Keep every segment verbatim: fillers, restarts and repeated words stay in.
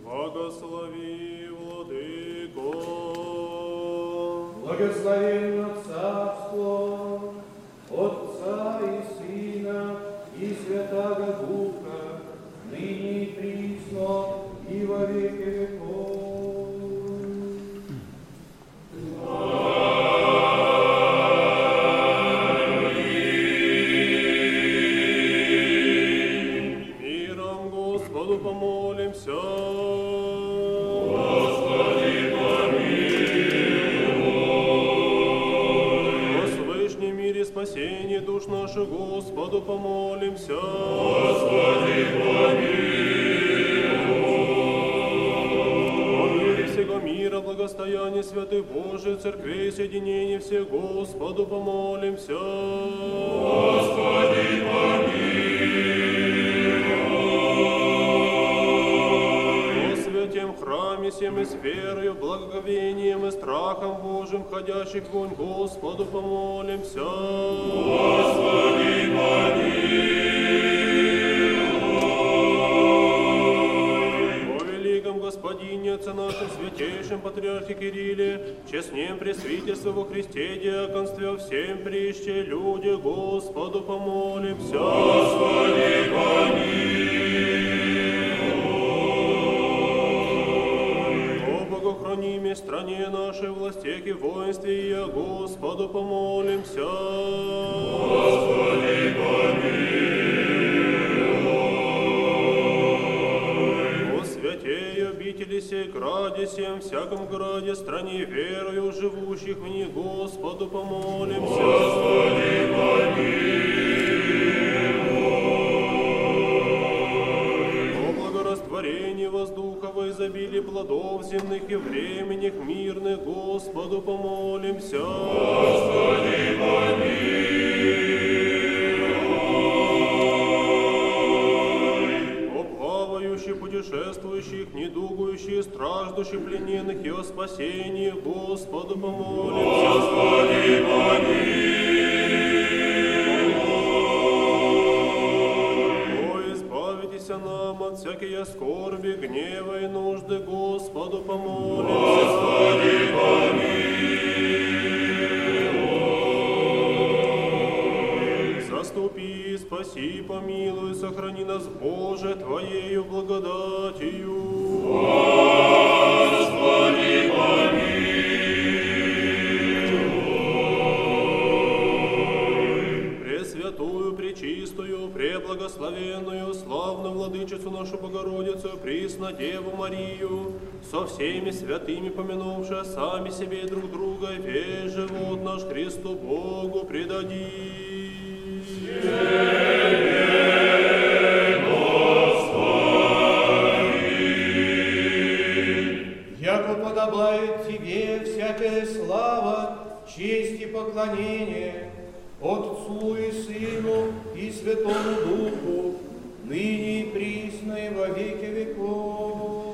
Благослови, Владыко. Благословенно царство Отца и Сына и Святаго Духа, ныне и присно и во веки веков. Миром Господу помолимся. Господи, помилуй. О свышнем мире спасении душ наших Господу помолимся. Господи, помилуй. О мире всего мира, благостояние святых Божий, церквей, соединение всех Господу помолимся. Господи, помилуй. О святем храме всем и с верою, благоговением и страхом Божьим, ходящих вонь Господу помолимся. Господи, помилуй. О великом Господине, Отце нашем святейшем Патриархе Кирилле, честнем пресвитерстве во Христе, диаконстве, всем прище люди, Господу помолимся. Господи, помилуй. О богохранимой стране нашей, властях и воинстве, и Господу помолимся. Господи, помилуй. О святей обители сей, граде сем, всяком граде, стране верою живущих в ней, Господу помолимся. Господи, помилуй. О благорастворении воздуха, во изобилии плодов земных и временных мирных, Господу помолимся. Господи, помилуй. О плавающих, путешествующих, недугующих, страждущих, плененных и о спасении, Господу помолимся. Господи, помилуй. О избавитесь нам от всякой скорби, гнева и нужды, Господу помолимся. Господи, помилуй. Заступи, спаси, помилуй, сохрани нас, Боже, Твоею благодатью. Господи, помилуй. Пресвятую, пречистую, преблагословенную, славную Владычицу нашу Богородицу, присно Деву Марию, со всеми святыми помянувши сами себе и друг друга, весь живот наш Христу Богу предади. Яко подобает Тебе всякая слава, честь и поклонение Отцу и Сыну и Святому Духу, ныне и присно и во веки веков.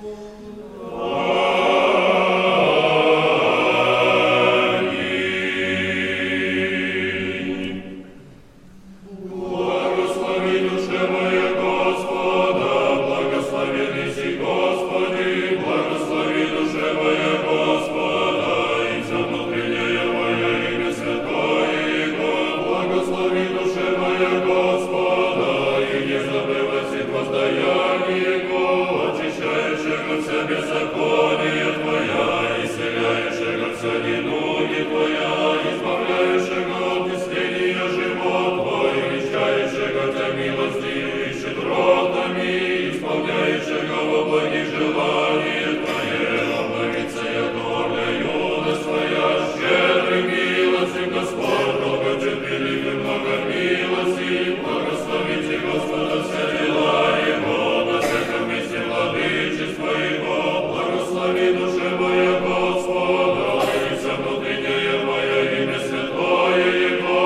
Благослови душе моя Господа, благословенный си Господи, благослови душе моя Господа, и вся внутренняя моя имя святое Его, благослови душе моя Господа, и не забывайся воздаяние Его, очищающего вся беззаконие Твоя, исцеляющего вся недуги Твоя, избавляющего от истления живот Твой, вещающего Тя милостью и щедротами, исполняющего во благих желания Твое, обновится я для юность Твоя, щедрый милостью Господь, долготерпелив и много милости, благословите Господа все дела Его, на всяком месте владычества Его, благослови душе моя Господа, и вся внутренняя моя имя святое Его,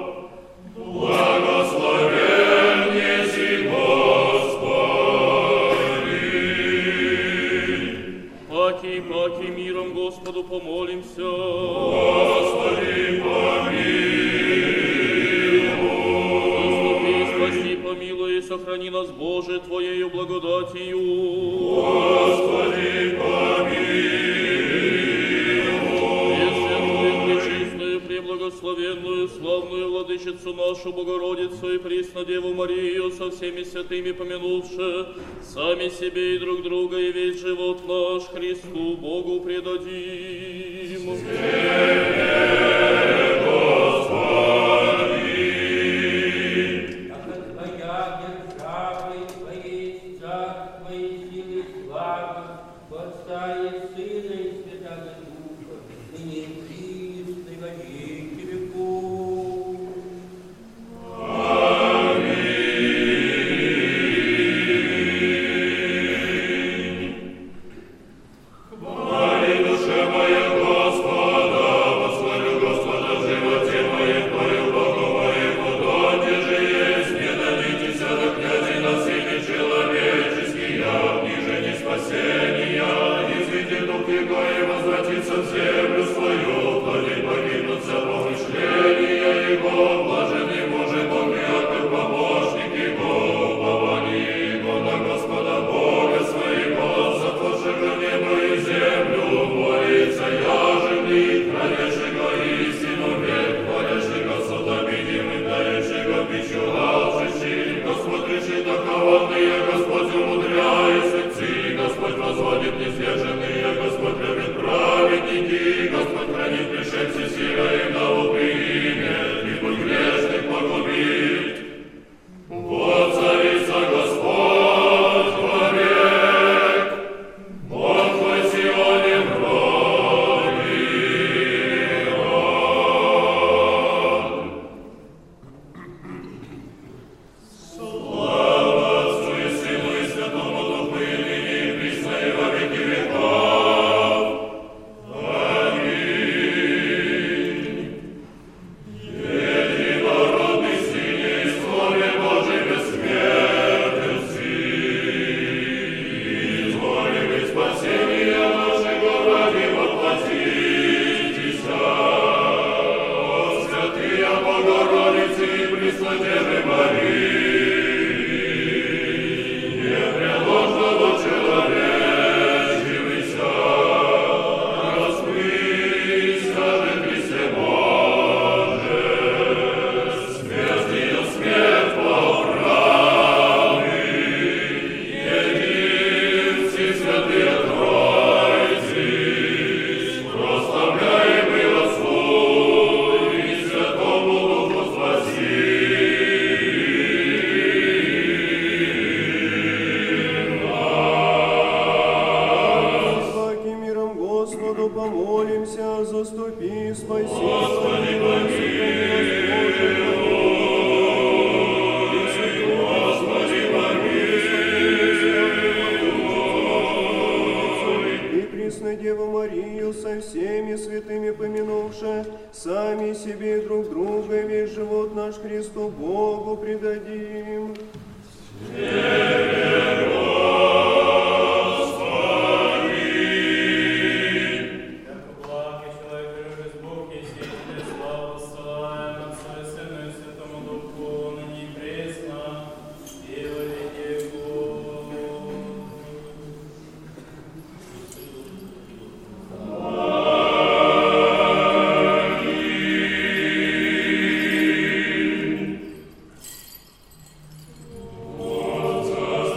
благословен еси Господи. Паки, паки, миром Господу помолимся. Господи, помилуй. Заступи, спаси, помилуй и сохрани нас, Боже, Твоею благодатью. Господи, владычицу нашу Богородицу и присно Деву Марию со всеми святыми помянувши, сами себе и друг друга и весь живот наш Христу Богу предадим. Отца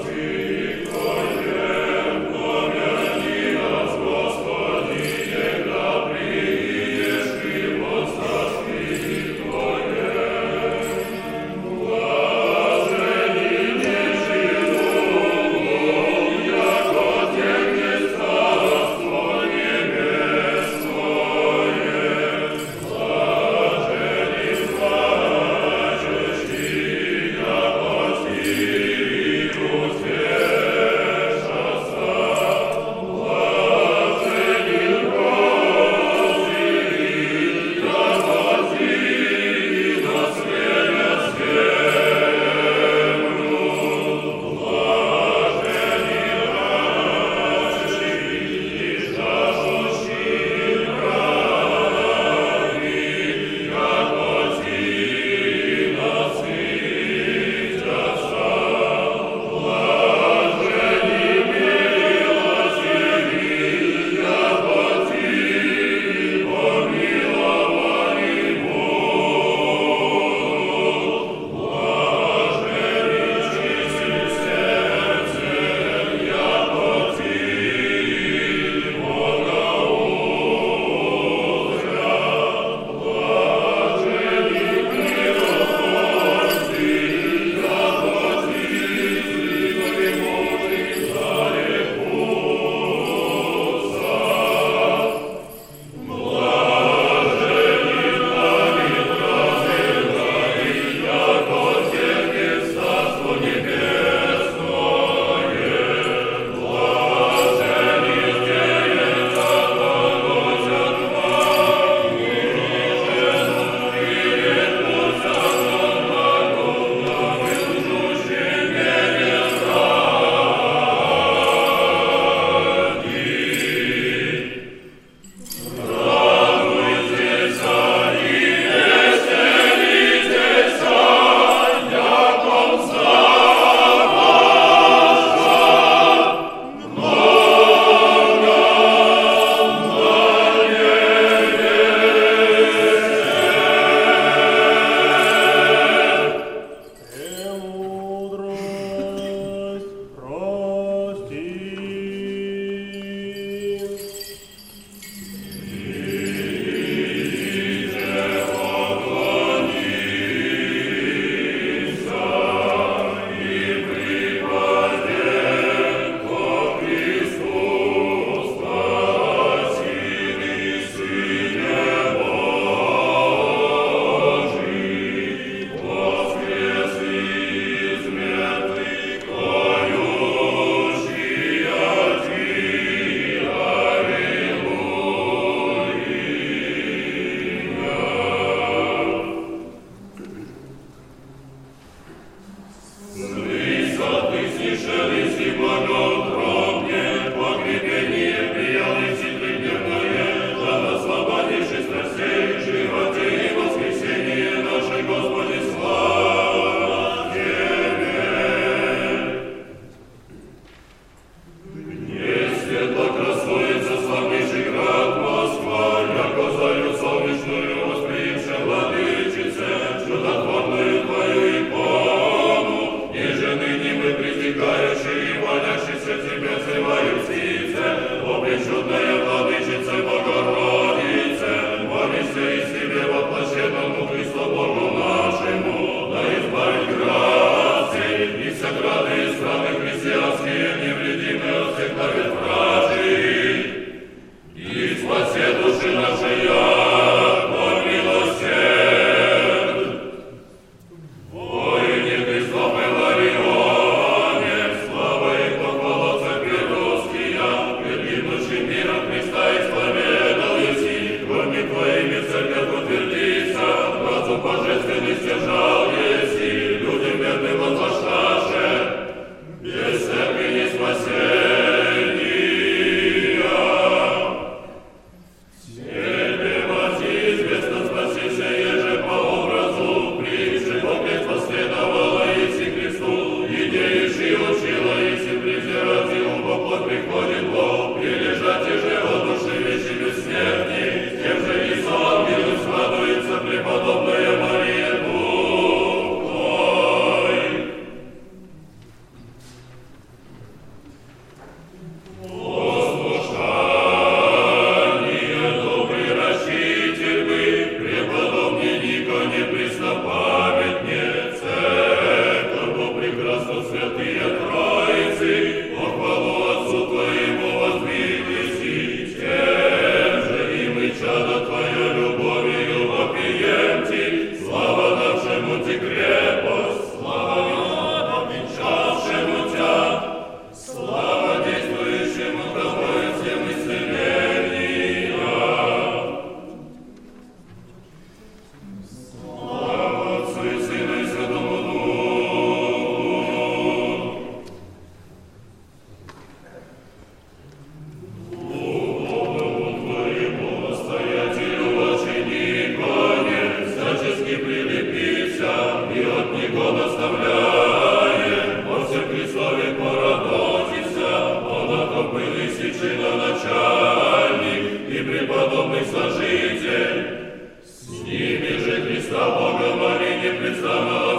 священноначальник и преподобный сожитель, с ними же Христа Бога моли непрестанного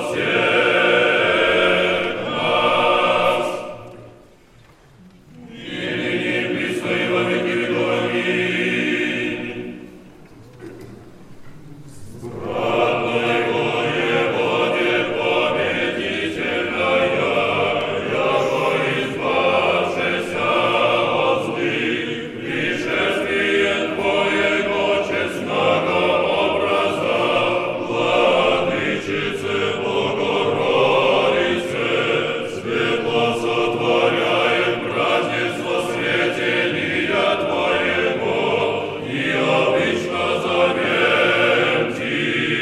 всех нас. Ныне присно и во веки веков. Аминь. Братное воеводе победительная, яко избавшися от злых, пришествие Твоего честного образа, Владычицы Богородицы, светло сотворяем празднество светения Твоего, и обычно зовем Ти.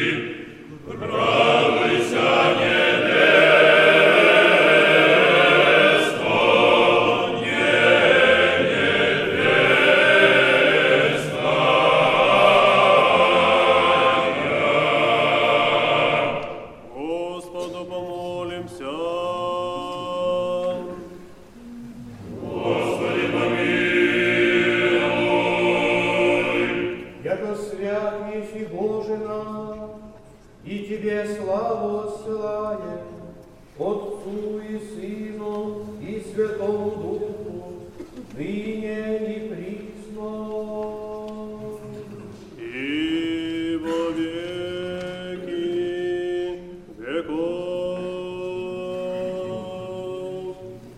Радуйся, невесто, не невеста. Господу помолимся. Господи, помилуй. Яко свят еси Боже наш, и Тебе славу отсылаем, Отцу и Сыну и Святому Духу, ныне и присно. И во веки веков.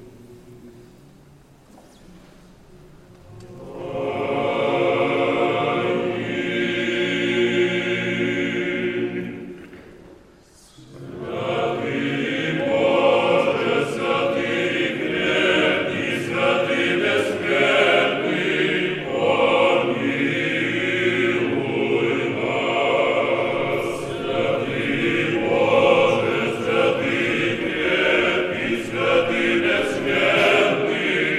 Святый бессмертный, помилуй нас. Святый Боже, святый крепкий, святый бессмертный,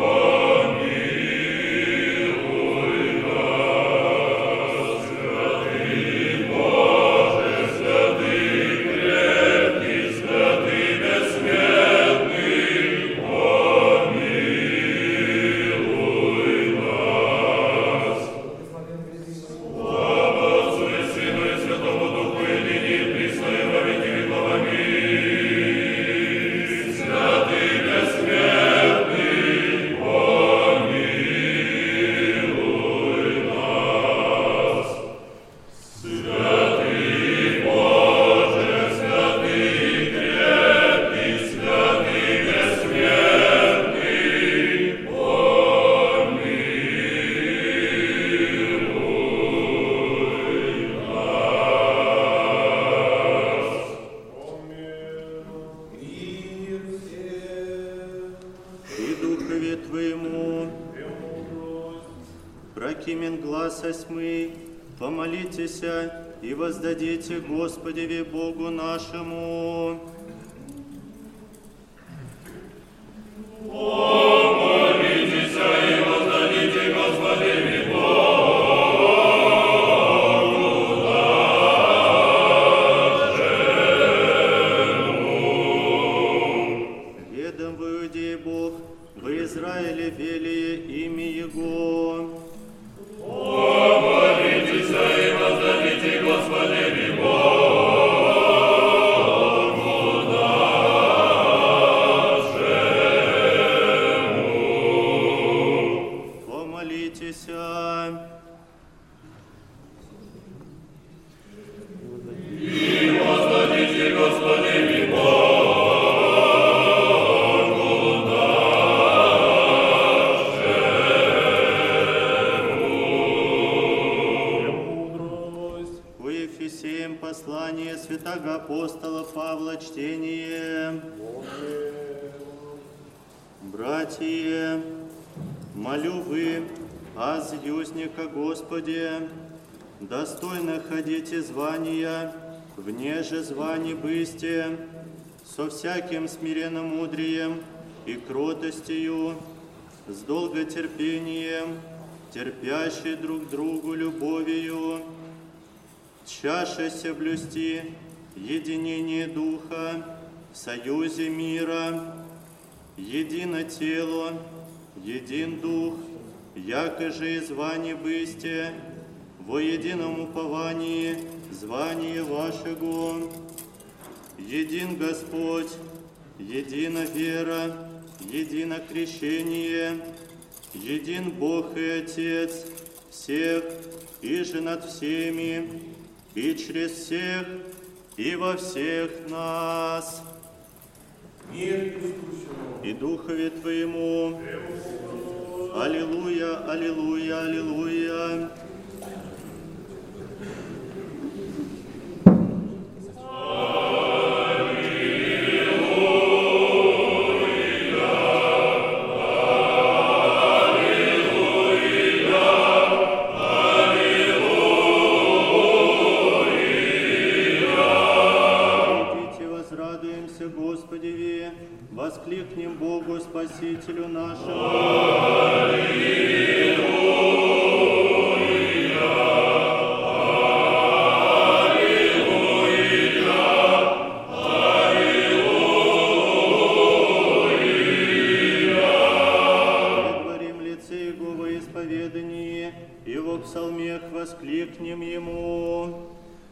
помилуй нас. Святый Боже, святый крепкий, святый бессмертный, помилуй нас. Слава Отцу и Сыну и Святому Духу, и ныне и присно и во веки веков. Аминь. Святый бессмертный, помилуй нас. Святый Боже, святый крепкий, святый бессмертный, Мир всем. И Духове Твоему, прокимен глаз осьмы, помолитесь и воздадите Господеве Богу нашему. помолитесь и воздадите Господи Ведом в Иудее Бог, в Израиле велие имя Его. помолитесь и воздадите Господи Помолитесь. и воздадите Господи Мудрость. У Ефесеям послание святого апостола Павла чтение. Братья, молю вы, аз юзника Господе, достойно ходите звания, вне же званий бысте, со всяким смиренным мудрием и кротостью, с долготерпением, терпящий друг другу любовью, чашася блюсти единение духа в союзе мира, едино тело, един дух, яко же и звание бысте, во едином уповании звание вашего. Един Господь, едина вера, едино крещение, един Бог и Отец всех, и же над всеми, и через всех, и во всех нас. Мир Иисусу. И Духове Твоему. Аллилуйя, аллилуйя, аллилуйя. Воскликнем Богу Спасителю нашему. Аллилуйя! Аллилуйя! Предварим лице Его во исповедании, и во псалмех воскликнем Ему.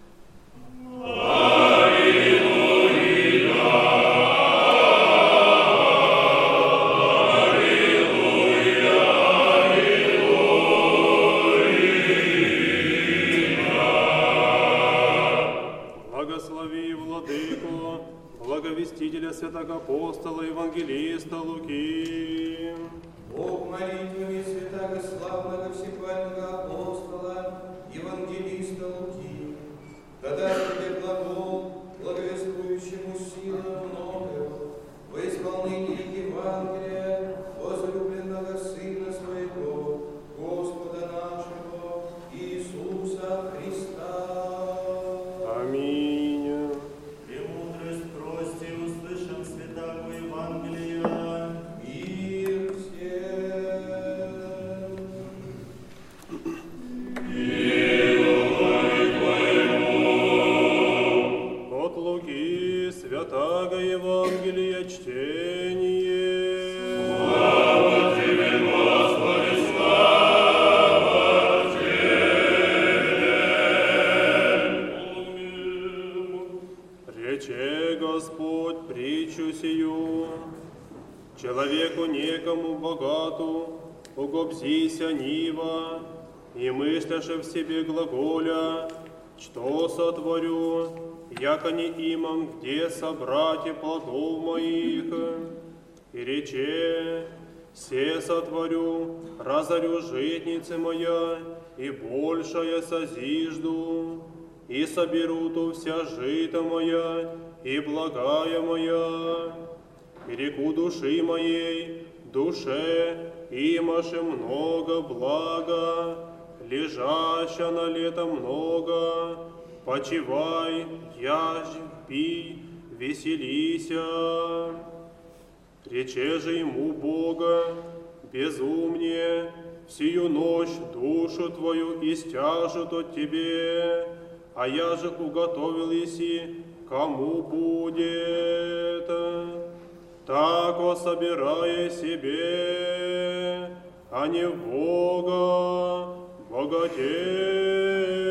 Благовестителя святого апостола, евангелиста Луки. Бог молитвами святого славного всепального апостола, евангелиста Луки, когда тебе глагол, благовествующему силу много, во исполнении Евангелия возлюбленного Сына Своего, Господа нашего Иисуса Христа. Аминь. Святаго Евангелия чтение. Слава Тебе, Господи, слава Тебе! Рече Господь притчу сию, человеку некому богату, угобзися нива, и мысляше в себе глаголя, что сотворю, яко не имам где собрать и плодов моих, и рече, се сотворю, разорю житницы моя, и большая созижду, и соберу ту вся жита моя, и благая моя, и реку души моей, душе, имаше много блага, лежаща на лето много, почивай, яжь, пей, веселися. Рече же ему Бога, безумнее, сию ночь душу твою истяжут от тебе, а я же уготовил еси, кому будет. Тако собирая себе, а не в Бога, богатея.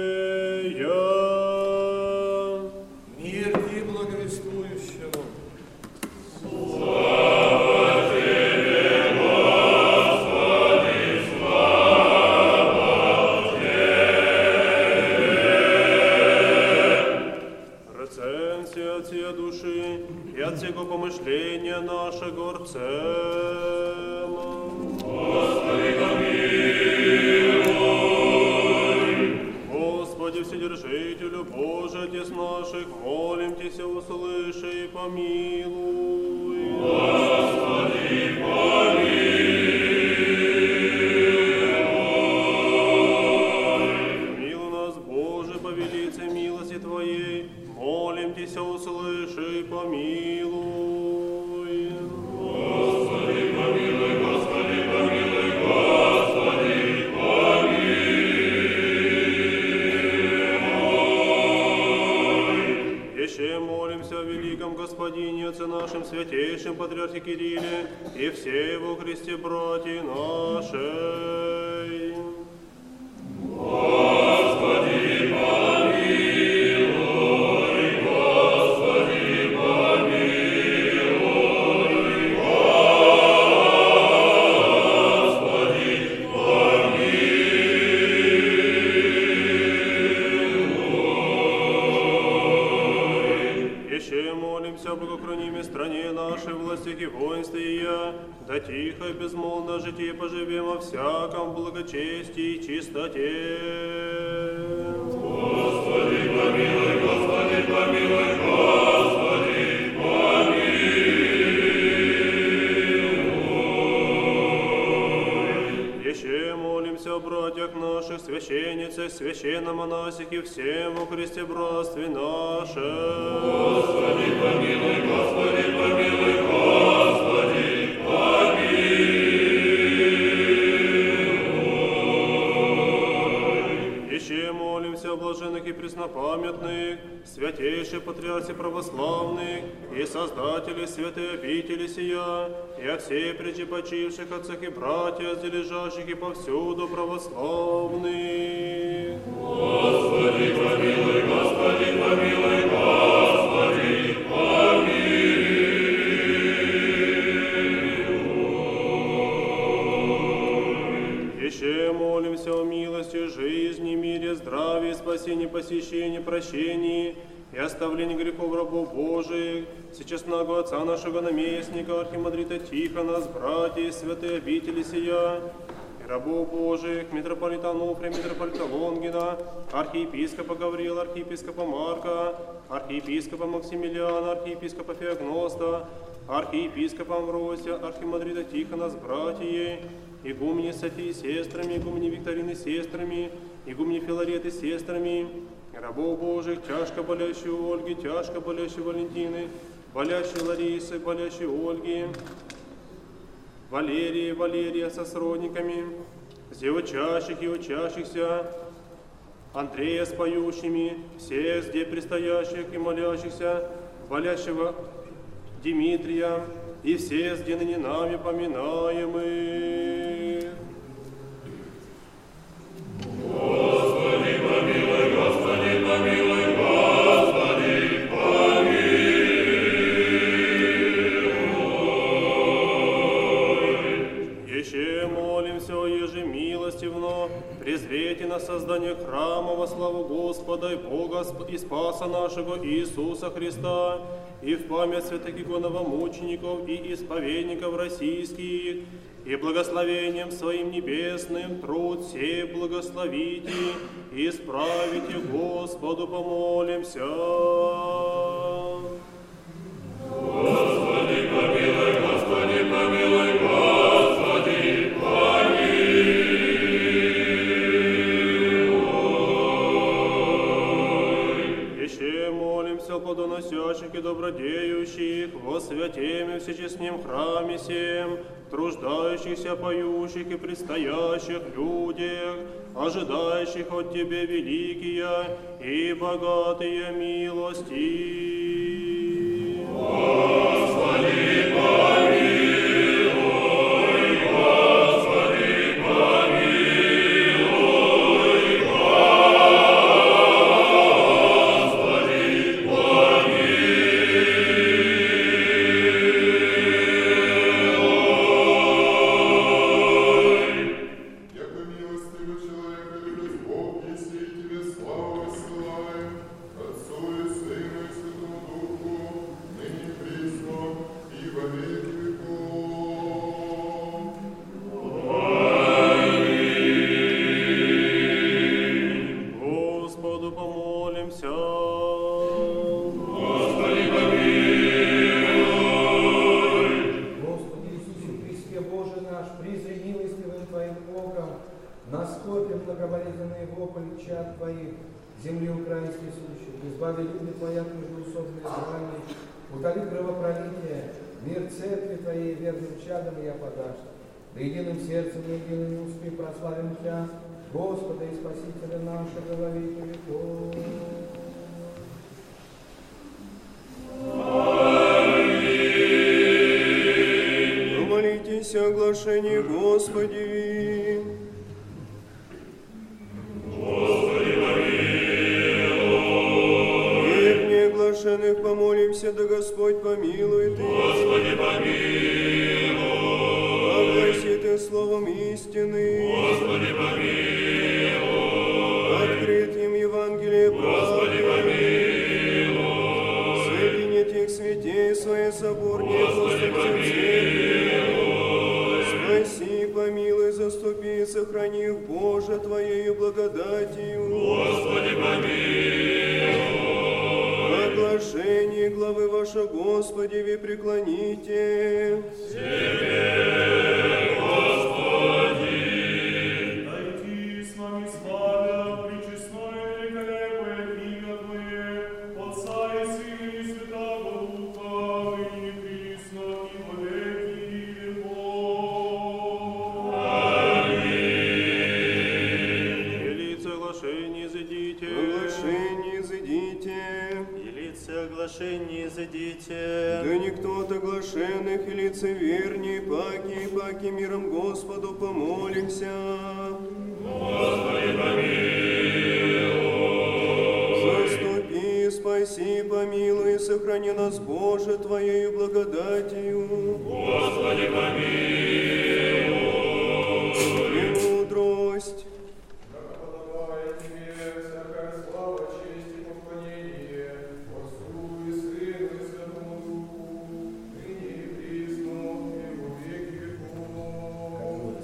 Мир и благовествующему. Слава Тебе, Господи, слава Тебе! Рецензия от всей души и от всего помышления нашего горцема. Господи, помилуй! Господи, Вседержителю Божий, Отец наших, молим Тебя, услыши и помилуй. Господи, помилуй! Милуй нас, Боже, по велице милости Твоей, молим Тебя, услыши и помилуй. Господи, помилуй, Господи, помилуй, Господи, помилуй! Еще молимся о великом Господине, Отце нашем святейшем Патриархе Кирилле и все его Христе братья наши. тихо и безмолвно житие поживем во всяком благочестии и чистоте. Господи, помилуй, Господи, помилуй, Господи, помилуй. Еще молимся о братьях наших, священницах, священномонасихе, всем во Христе братстве нашем. Господи, помилуй, Господи, помилуй, Господи, помилуй. Еще молимся о блаженных и преснопамятных, святейших патриарсе православных и создателей святой обители сия, и о всех причепочивших отцах и братьях, лежащих и повсюду православных. Господи, помилуй, Господи, помилуй, Господи, помилуй. Еще молимся о милости, жизни, мире, здравии, спасении, посещении, прощении и оставлении грехов рабов Божиих, всечестного Отца нашего наместника, архимандрита Тихона, с братьей святой обители сия, и рабов Божиих, митрополита Ануфрия, митрополита Лонгина, архиепископа Гавриила, архиепископа Марка, архиепископа Максимилиана, архиепископа Феогноста, архиепископа Амвросия, архимандрита Тихона с братьей, игумени Софии с сестрами, игумени Викторины с сестрами, игумени Филареты с сестрами, рабов Божьих, тяжко болящей Ольги, тяжко болящей Валентины, болящей Ларисы, болящей Ольги, Валерии, Валерия со сродниками, все учащих и учащихся, Андрея с поющими, всех здесь предстоящих и молящихся, болящего Дмитрия и все здесь ныне нами поминаемых. Господи, помилуй, Господи, помилуй, Господи, помилуй. Еще молимся о ежемилостивно, презрете на создание храма во славу Господа и Бога и Спаса нашего Иисуса Христа, и в память святых иконовомучеников и исповедников российских, и благословением своим небесным труд сей благословите, и исправите Господу помолимся. Господи, помилуй, Господи, помилуй, Господи, помилуй. Еще молимся о плодоносящих и добродеющих, во святеме всечестнем храме сем, труждающихся, поющих и предстоящих людях, ожидающих от Тебя великие и богатые милости. Господи, помилуй, Господи, помилуй, Господи, помилуй. Яко милостивый человек любит Бог, если и тебе славу высылаем, Отцу и Сыну и Святому Духу, ныне и присно, и во веки веков. Господу помолимся. Господи, помилуй. Господи Иисусе Христе, Боже наш, призри милостивым Твоим оком, на скопе многоболезненные вопли чад Твоих, земли украинских сущих, избави люди Твоя от междоусобные брани, утоли кровопролитие, мир церкви Твоей верным чадом я подашь. Да единым сердцем и единым устами прославим Тебя, Господа и Спасителя нашего во веки веков. Помолитесь о оглашении Господи. Господи, помилуй. И в неоглашенных помолимся, да Господь помилует их. Господи, помилуй. Огласит их словом истины. Господи, помилуй. Открыть им Евангелие Господи, правды. помилуй. Соединить их святей своей соборнее Господи, апостольцем церкви. помилуй. Заступи и сохрани их, Боже, Твоею благодатью. Господи, помилуй. Оглашение главы ваша, Господи, ви преклоните. Тебе, Господи. Дойди с нами славя, пречестное великолепное имя Твое, Отца и Сына и Святого Духа, ныне и присно, и во веки веков. Елице оглашение изыдите. Оглашение изыдите. Елице оглашение изыдите. Да никто от оглашенных и лицеверней, паки, паки миром Господу помолимся. Господи, помилуй. Заступи, спаси, помилуй, сохрани нас, Боже, Твоею благодатью. Господи, помилуй. И мудрость. Подобает Тебе всякая слава, честь и поклонение, Отцу и Сыну и Святому Духу, ныне и присно, и во веки веков.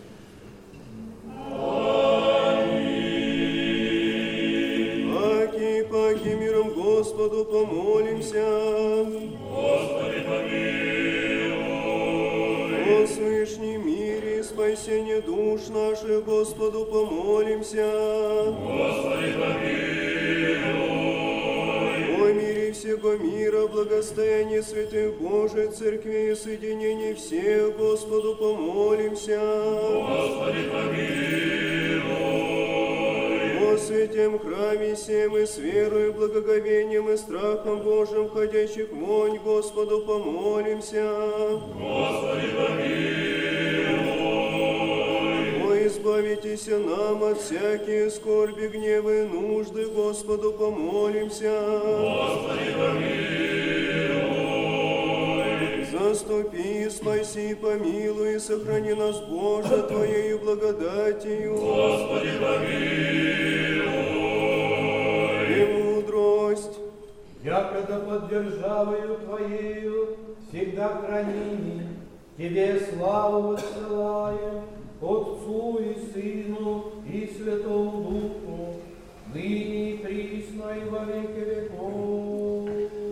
Паки, паки миром Господу помолимся. Господи, помилуй. О свышнем мире и спасении душ наших Господу помолимся. Господи, помилуй. О мире всего мира, благостоянии святых Божиих церквей и соединении всех Господу помолимся. Господи, помилуй. О святем храме сем и с верою, благоговением и страхом Божьим, ходящих вонь, Господу помолимся. Господи, помилуй. О, избавитесь нам от всякие скорби, гневы и нужды, Господу помолимся. Господи, помилуй. Заступи, спаси, помилуй и сохрани нас, Боже, Твоею благодатью. Господи, помилуй. И мудрость. Якогда под державою Твоею всегда храними, Тебе славу воссылаем, Отцу и Сыну и Святому Духу, ныне и присно и во веки веков.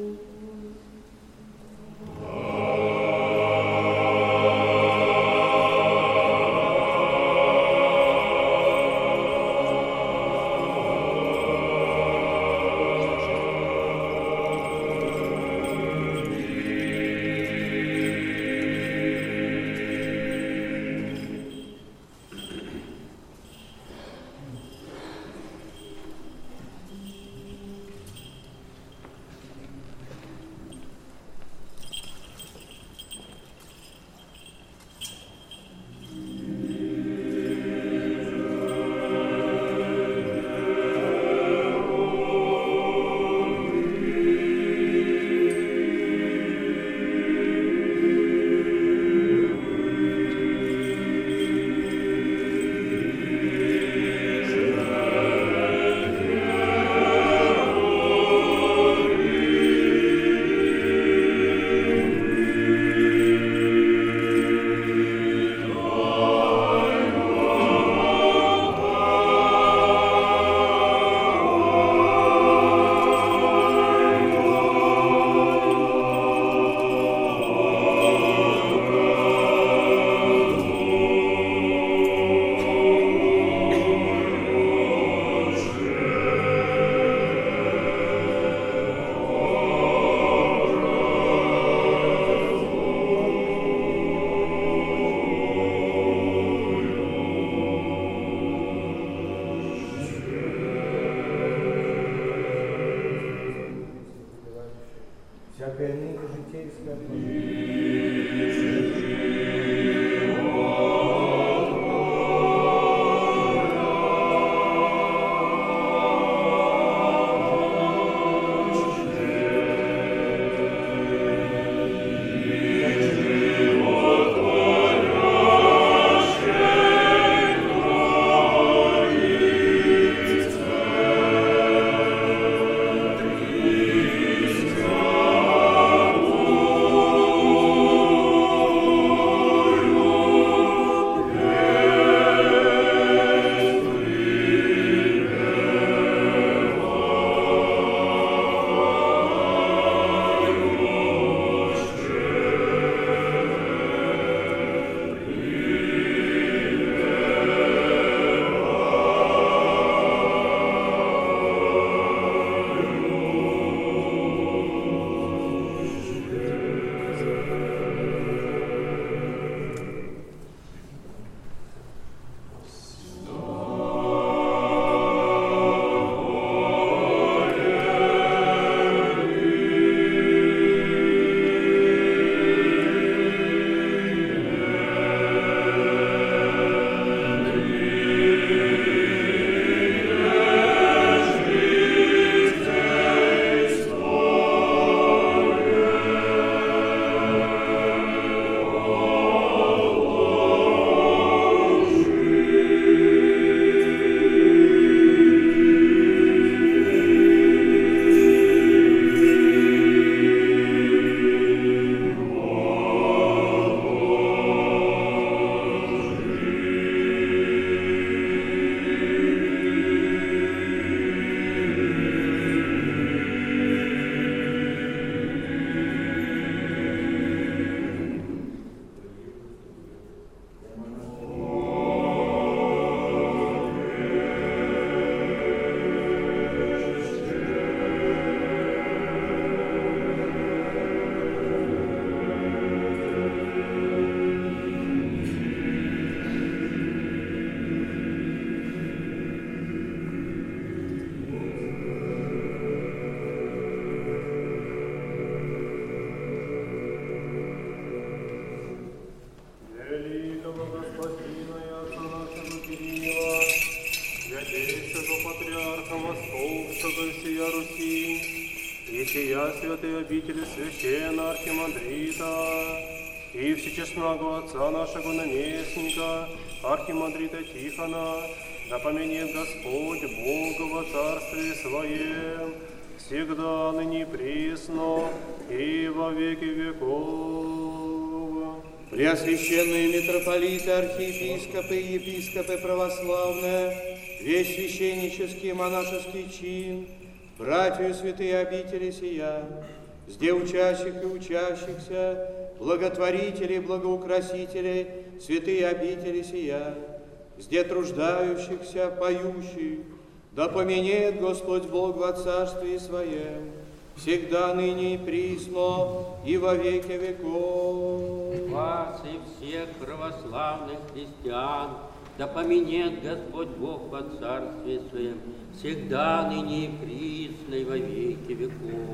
Всякая ныне житейская Господи, страхом московского сия Руси, и сия святые обители священна архимандрита, и всечестного отца нашего наместника, архимандрита Тихона, да поменет Господь Бога во царстве Своем, всегда, ныне и присно, и во веки веков. Преосвященные митрополиты, архиепископы и епископы православные, весь священнический и монашеский чин, братья святые обители сия, сде учащих и учащихся, благотворители, благоукрасители, святые обители сия, сде труждающихся, поющих, да поменет Господь Бог во царстве Своем, всегда, ныне и присно, и во веки веков. Вас и всех православных христиан, да поменет Господь Бог во царстве Своем, всегда, ныне и присно, и во веки веков.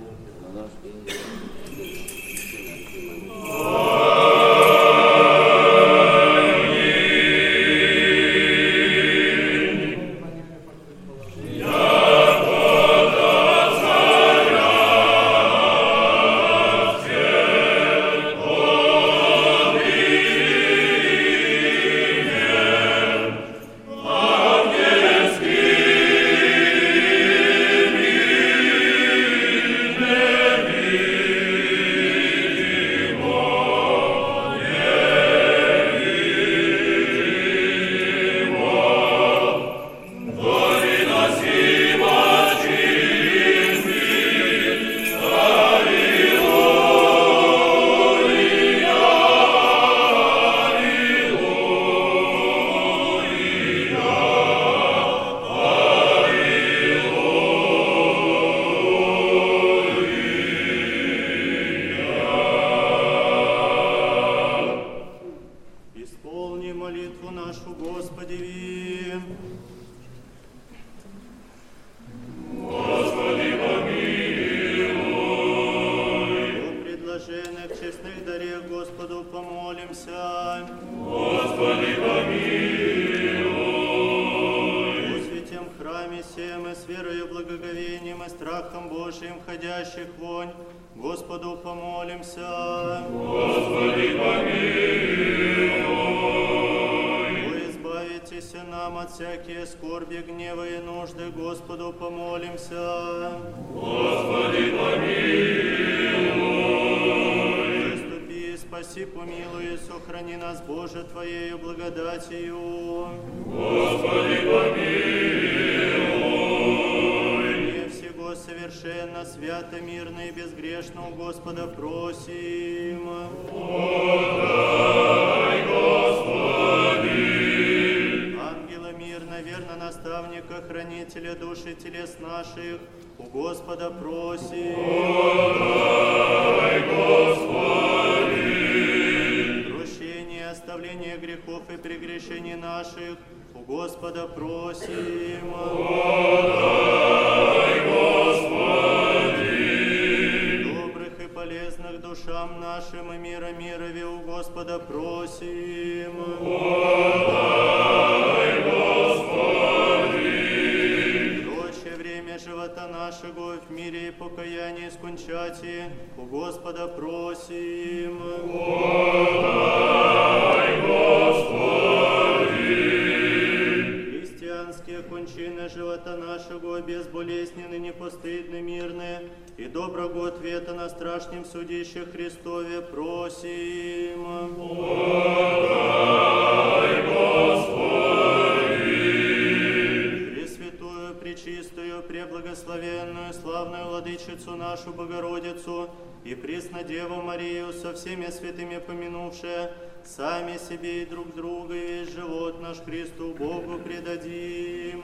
Сами себе и друг друга, и весь живот наш Христу Богу предадим.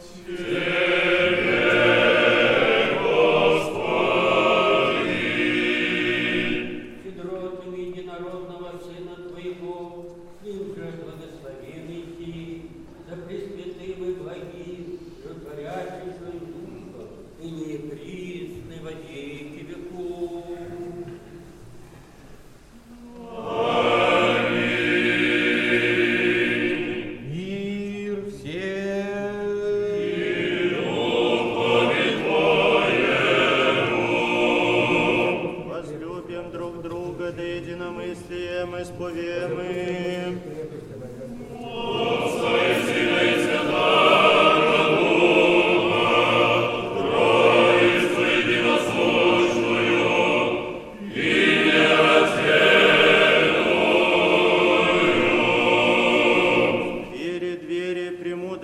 Тебе, Господи! Щедротами единородного Сына Твоего, им же благословенный Ти, за пресвятым и благим, животворящим Своим Духом, и неприсный во веки веков. Мир всем!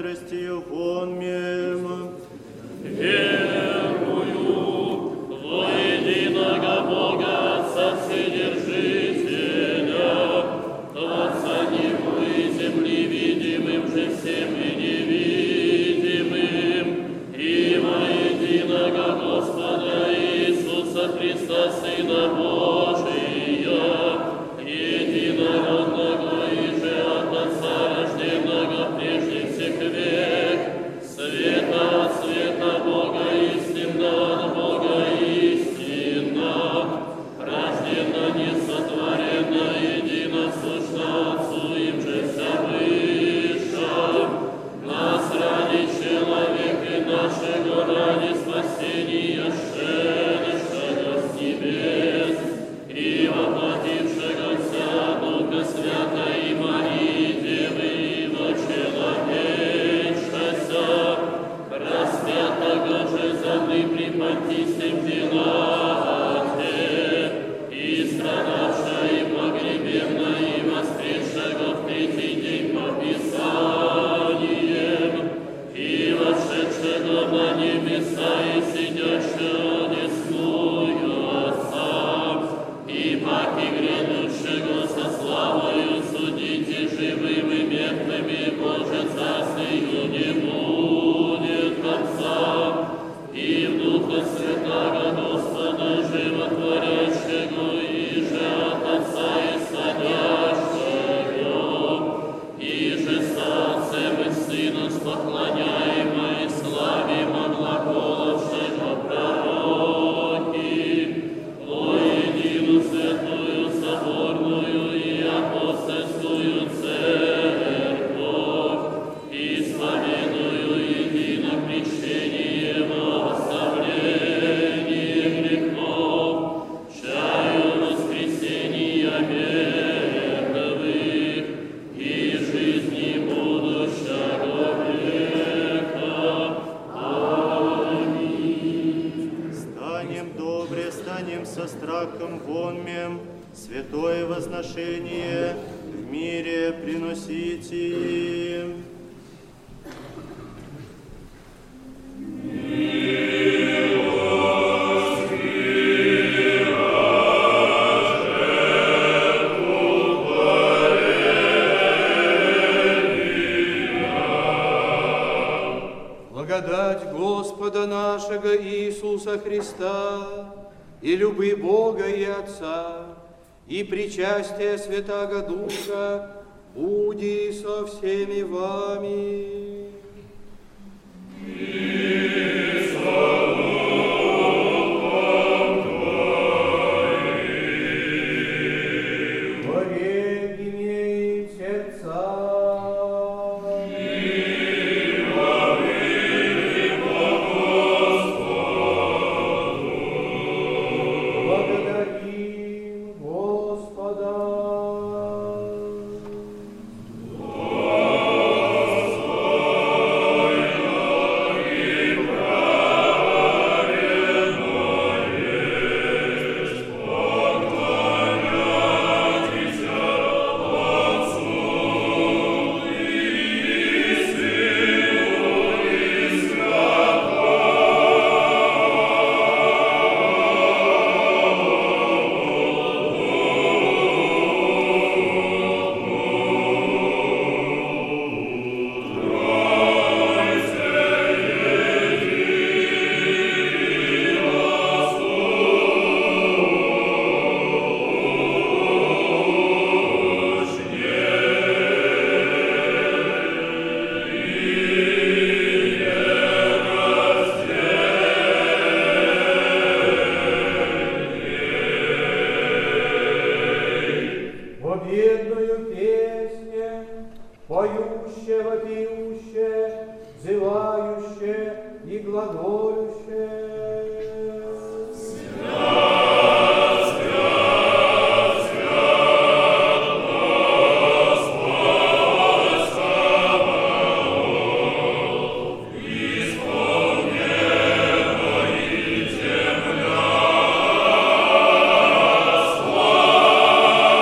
премудростью вонмем. Верую во единого Бога, Отца Вседержителя, Творца небу и земли, видимым же всем и невидимым, и во единого Господа Иисуса Христа, Сына Божия, единородного и же от Отца, рожденного прежде всех век, света от света Бога, истинно от Бога, истинно, рожденно, несотворенно, единосущно Отцу, им же вся выше, нас ради человека нашего, ради спасения шедшего с небес, и воплотившегося Духа Свята и Марии Девы, и вочеловечася, распятого же земли при Понтийском Пилате, и страдавша, и погребенна, и воскресшего в третий день по Писаниям, и вошедшего на небеса, и сидящего одесную Отца, и паки грядущего со славою судите живым и мертвыми, Боже, Царствию не будет конца, и в Духа Святаго Господа животворящего, и же от Отца исходящего, и же с Отцем и Сыном споклоняемо и славимо глаголовшего пророки, во единую святую соборную и апостольскую церковь, исповедую едино крещение во оставление грехов, чаю воскресения мертвых и жизни будущего века. Аминь. Станем добре, станем со страхом вонмем, святое возношение в мире приносите им. Благодать Господа нашего Иисуса Христа и любы Бога и Отца, и причастие Святаго Духа буди со всеми вами. Горе имеет сердца. Благодарим Господа. Победную песню, поющего, пьющее, взывающее и глаголющее.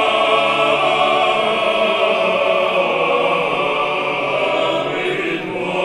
Господа,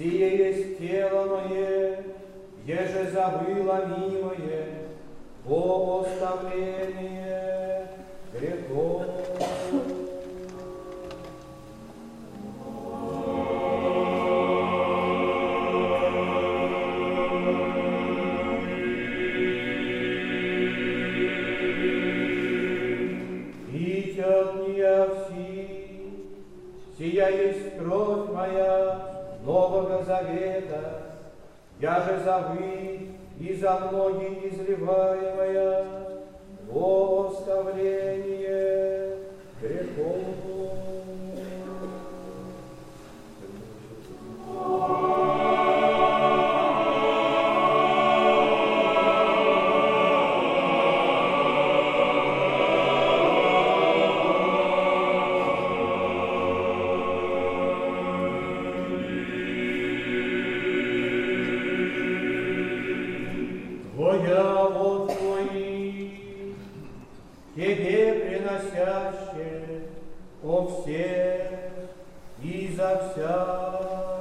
Сие есть тело мое, еже забыло мимое, по оставление грехов. Пить от нее все, сия есть кровь моя Нового Завета, я же за вы и за многие изливаемая во оставление грехов. Твоя вот твои, тебе приносящие о всех и за вся.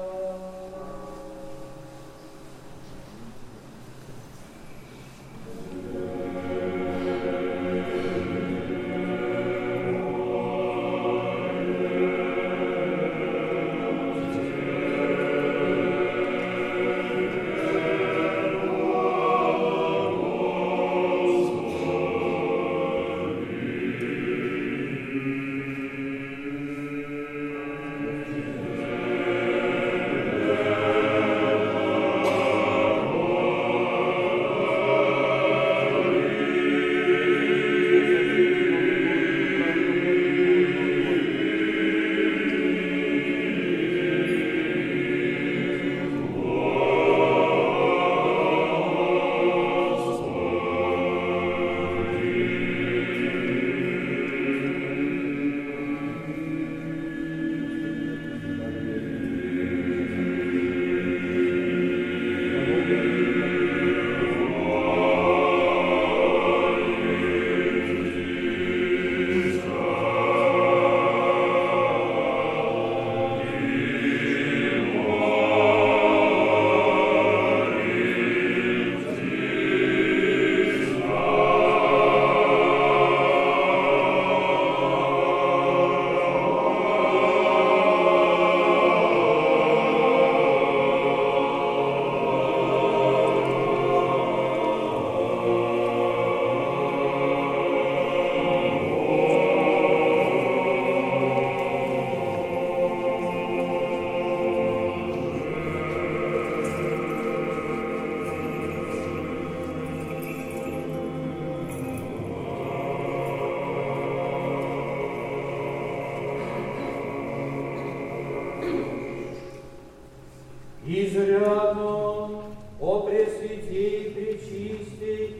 Изрядно, о Пресвятей, Пречистей,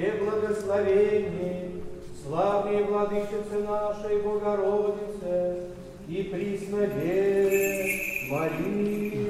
Преблагословенней, славной Владычице нашей Богородице и Преснодеве Марии.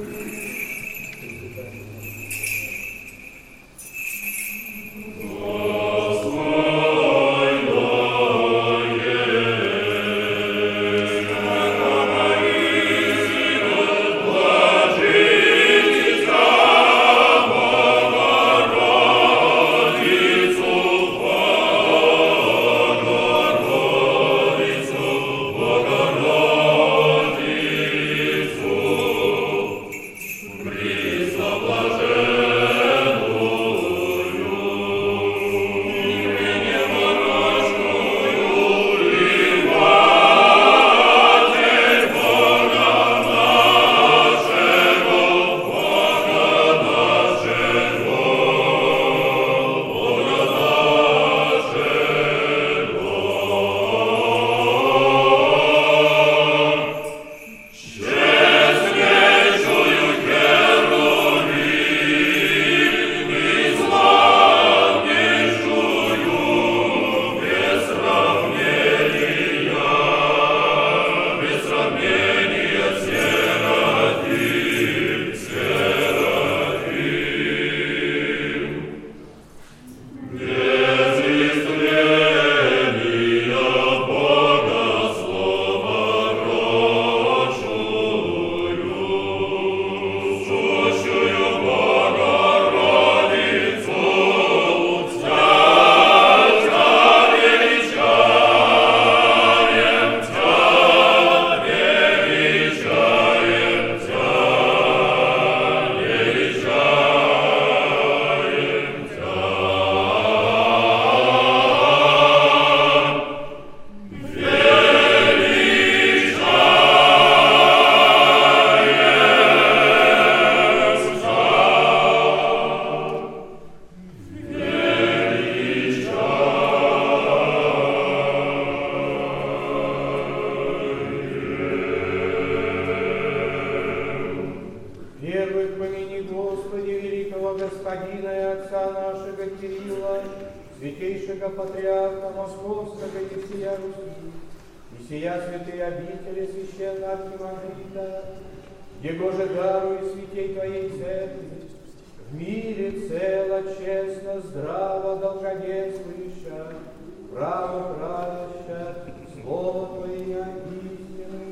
Первых помяни, Господи, великого Господина и Отца нашего Кирилла, святейшего патриарха Московского и всея Руси, и сия святые обители священного архимандрита, его же даруй святей Твоей церкви, в мире цело, честно, здраво, долгодействующа, право правяща, слово Твое истины.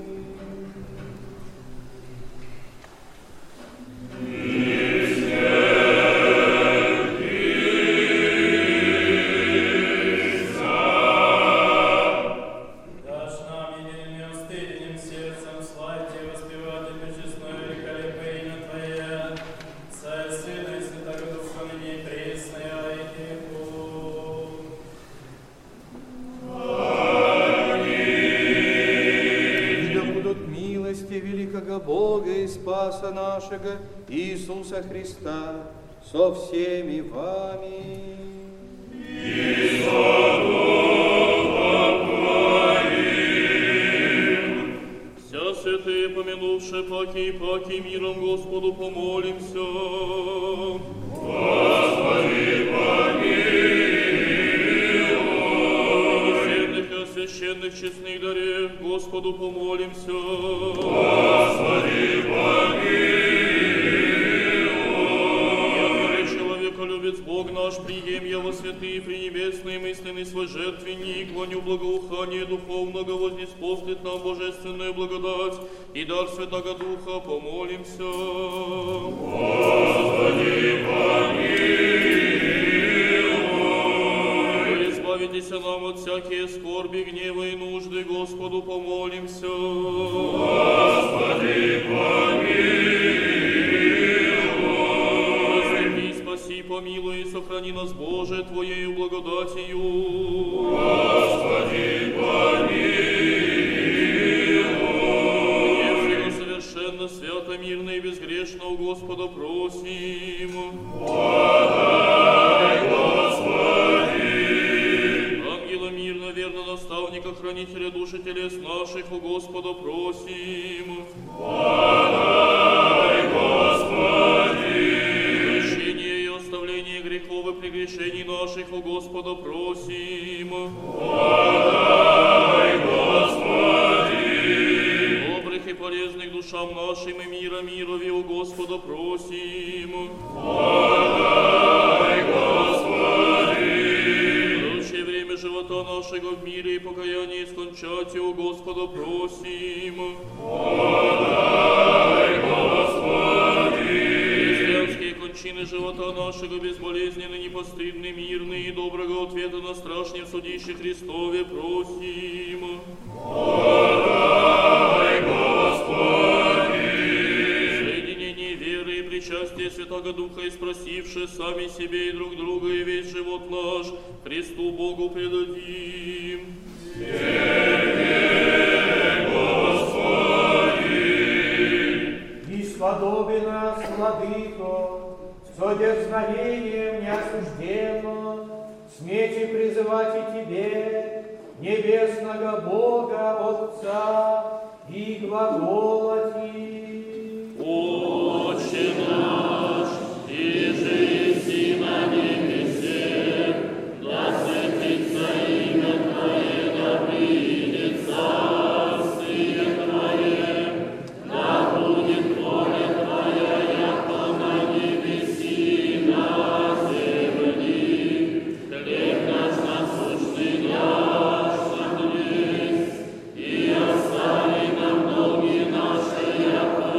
Бога и Спаса нашего Иисуса Христа со всеми вами. И со Духом Твоим. Вся святые, помянувшие паки и паки, миром Господу помолимся. Господи, помилуй. Священных и освященных честных дарев Господу помолимся. Господи, помилуй. Человеколюбец Бог наш, прием я во святые пренебесные мысленный свой жертвенник, клоню благоухание духовного, вознеспослит нам божественную благодать и дар Святого Духа, помолимся. Господи, помилуй. Избавитесь нам от всякие скорби, гнева и нужды, Господу помолимся. Господи, помилуй. Спаси, помилуй и сохрани нас, Боже, Твоею благодатью. Господи, помилуй. Если совершенно, свято, мирно и безгрешно у Господа просим. Подай, Господи. Ангела мирно, верно, наставника, хранителя души телес наших у Господа просим. Подай, Господи. Грехов и прегрешений наших у Господа просим. Подай, Господи. Добрых и полезных душам нашим и мира мирови у Господа просим. Подай, Господи. Прочее время живота нашего в мире и покаяние скончать у Господа просим. Подай, Господи. Кончины живота нашего безболезненны, непостыдны, мирны и доброго ответа на страшном судище Христове просим. Подай, Господи. Соединение веры и причастие Святого Духа и спросивши сами себе и друг друга и весь живот наш Христу Богу предадим. Тебе, Господи. И сподоби нас, Владыко, со дерзновением неосужденно, смейте призывать и Тебе, небесного Бога, Отца, и глаголать им. Отче наш, иже еси на небесе, да святится имя Твое, да придет царствие Твое, да будет воля Твоя, яко на небеси, на земли. Хлеб наш насущный дашь нам днесь, и остави нам долги наши, яко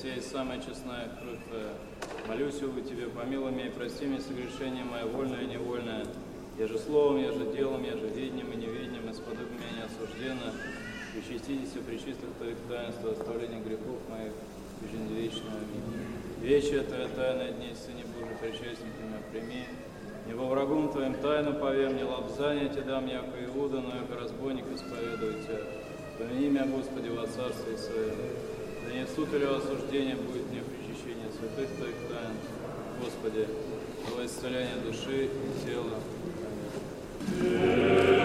сей самая честная кровь Твоя. Молюсь, увы, Тебе, помилуй меня и прости мне согрешение мое, вольное и невольное. Я же словом, я же делом, я же видением и невидением, исподоби меня неосужденно, и чиститесь причистых Твоих таинств, оставления грехов моих, в жизнь вечную. Вече Твоя тайна дней, Сыне Божий, причастник меня прими. Не во врагом Твоим тайну повем, не лапзание Те дам, яко Иуда, но яко разбойник исповедую Тебя. Помяни меня, Господи, во Царстве Своем. Да не в суд или осуждение будет мне причащение святых Твоих тайн, Господи, во исцеление души и тела. Аминь.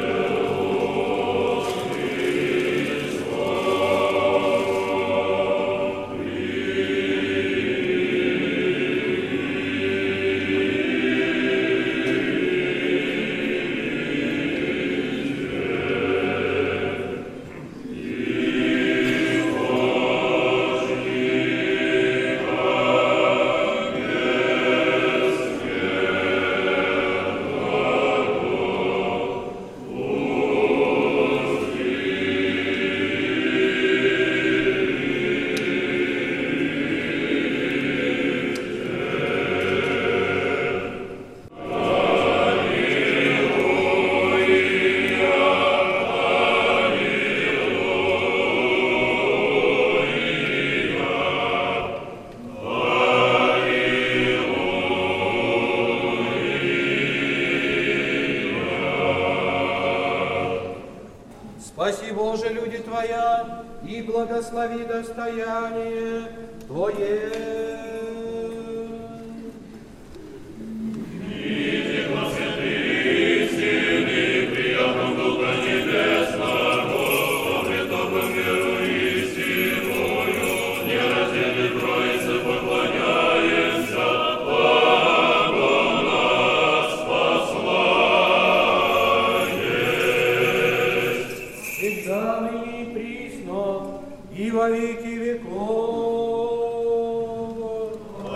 Спаси, Боже, люди Твоя, и благослови достояние Твое. Во веки веков.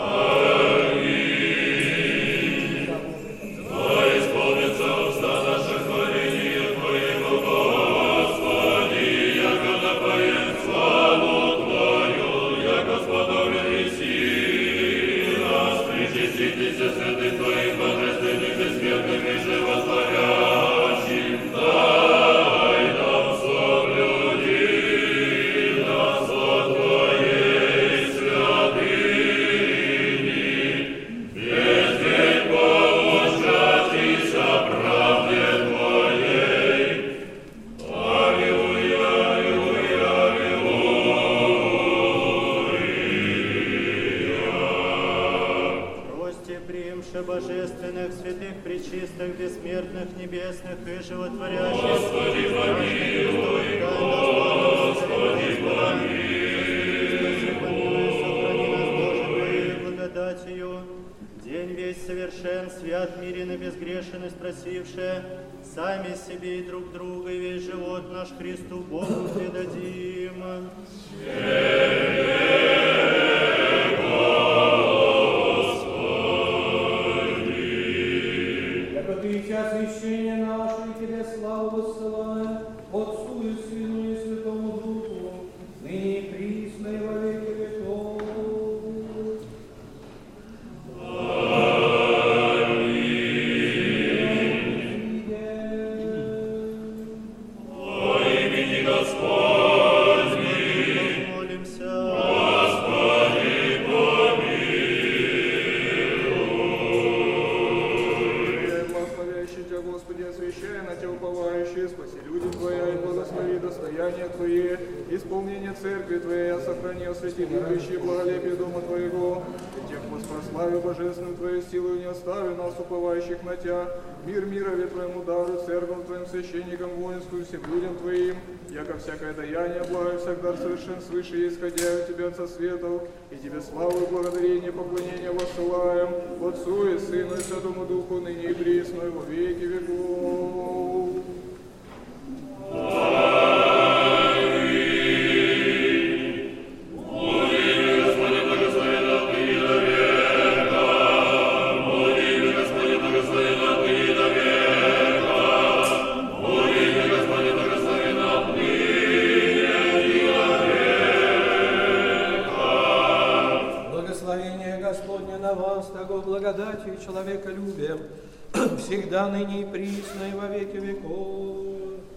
Аминь. Да исполнится уста наших творения Твоего, Господи, яко напоем славу Твою, яко сподобен еси нас, причаститесь святых Твоих божественных бессмертных и животворящих. Дай нам соблюдить божественных, святых, пречистых, бессмертных, небесных и животворящих. Господи, помилуй, Господи, помилуй. Помилуй, сохрани нас, Боже, Твоей благодатью. День весь совершен, свят, мирен и безгрешен, и спросивше, сами себе и друг друга, и весь живот наш Христу Богу предадим. Освящение наше, и Тебе славу воссылая, Отцу и Сыну и Святому Духу, ныне и присно и во веки веков. Аминь. Во имени Господнем молимся. Господи, помилуй. Господи, освящая на Тебя уповающие, спаси люди Твоя и благослови достояние Твое, исполнение церкви Твоей, сохрани, освети верующие благолепие дома Твоего, и тех воспрослави божественную Твою силу, не остави нас, уповающих на Тебя, мир мирове Твоему дару, церквам Твоим, священникам, воинству, всем людям Твоим, яко всякое даяние, благо всегда совершен свыше, исходя у Тебя, Отца светов, и Тебе славу и благодарение, поклонение воссылаем, Отцу и Сыну и Святому Духу, ныне и присно, и во веки веков. Господи, благословение Господне на вас, того благодати и человеколюбием, всегда ныне и присно и во веки веков.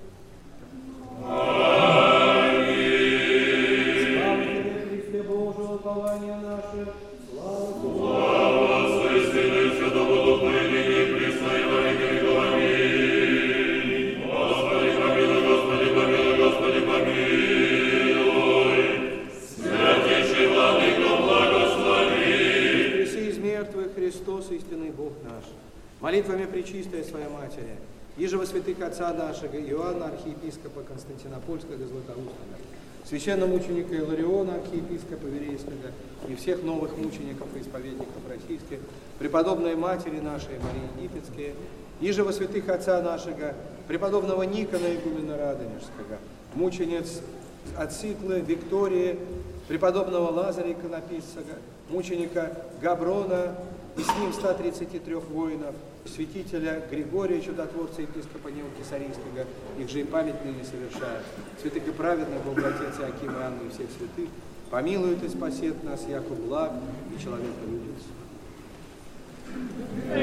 Аминь. Слава Тебе, Христе Божий, упование наше, слава Тебе. Слава Отцу и Сыну и Святому Духу, и ныне и присно и во веки веков. Аминь. Господи, помилуй, Господи, помилуй, Господи, помилуй. Святейший Владыко, благослови. Воскреси из мертвых Христос, истинный Бог наш. Молитвами Пречистой Своей Матери, иже во святых отца нашего Иоанна, архиепископа Константинопольского и Златоустного, священномученика Илариона, архиепископа Верейского, и всех новых мучеников и исповедников российских, преподобной Матери нашей Марии Египетской, иже во святых отца нашего, преподобного Никона игумена Радонежского, мучениц от Сиклы, Виктории, преподобного Лазаря Иконописца, мученика Габрона, и с ним ста тридцати трёх воинов, святителя Григория, чудотворца епископа Неокесарийского, их же и память ныне совершают. Святых и праведных, Бог Отец Иоаким, Иоанна и всех святых, помилует и спасет нас, яко благ и человека любит.